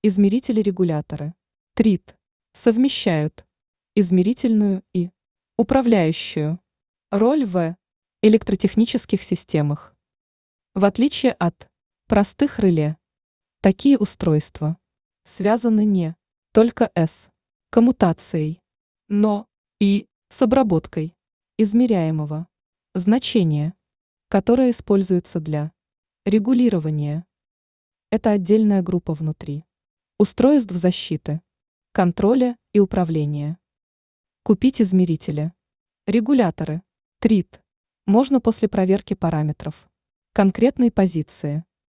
Измерители-регуляторы. ТРИТ. Совмещают измерительную и управляющую роль в электротехнических системах. В отличие от простых реле, такие устройства связаны не только с коммутацией, но и с обработкой измеряемого значения, которое используется для регулирования. Это отдельная группа внутри устройств защиты, контроля и управления. Купить измерители. Регуляторы. ТРИТ. Можно после проверки параметров конкретной позиции